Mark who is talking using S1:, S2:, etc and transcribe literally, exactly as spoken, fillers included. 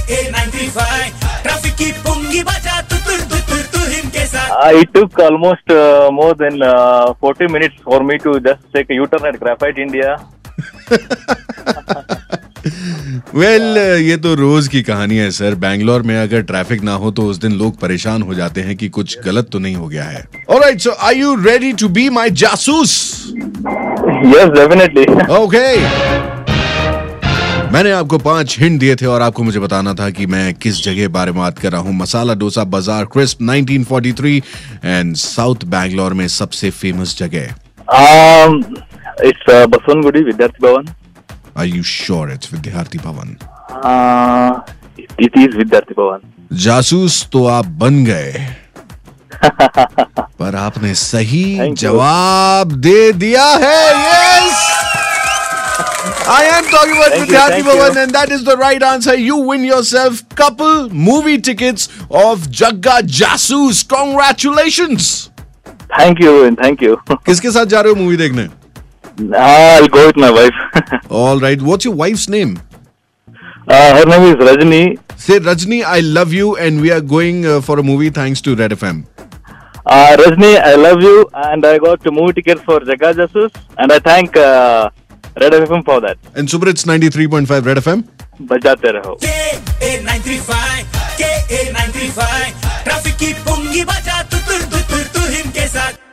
S1: Uh, it took almost uh, more than uh, forty minutes for me to just take a U-turn at Graphite India.
S2: Well well, ये तो रोज की कहानी है sir. Bangalore में अगर traffic ना हो तो उस दिन लोग परेशान हो जाते हैं कि कुछ गलत तो नहीं हो गया है. Alright, so are you ready to be my जासूस?
S1: Yes, definitely.
S2: ओके. मैंने आपको पांच हिंट दिए थे और आपको मुझे बताना था कि मैं किस जगह बारे में बात कर रहा हूँ. मसाला डोसा बाजार crisp nineteen forty three and south Bangalore में सबसे फेमस जगह.
S1: Um, it's uh, Baswangudi Vidyarthi Bhavan.
S2: Are you sure it's विद्यार्थी भवन?
S1: Uh, it, it is Vidyarthi Bhavan.
S2: जासूस तो आप बन गए पर आपने सही जवाब दे दिया है. Yes, I am talking about Vidyarthi Bhavan and that is the right answer. You win yourself couple movie tickets of Jagga Jasoos. Congratulations.
S1: Thank you and thank you.
S2: किसके साथ जा रहे हो मूवी देखने?
S1: Uh, I'll go with my wife.
S2: All right. What's your wife's name?
S1: Uh, her name is Rajni.
S2: Say, Rajni, I love you and we are going uh, for a movie thanks to Red F M.
S1: Uh, Rajni, I love you and I got movie tickets for Jagga Jasoos and I thank uh, Red F M for that.
S2: And Super Hits ninety-three point five Red F M.
S1: बजाते रहो.
S3: K A ninety five K A ninety five traffic की पुंगी बजा तू तू तू तू him के साथ.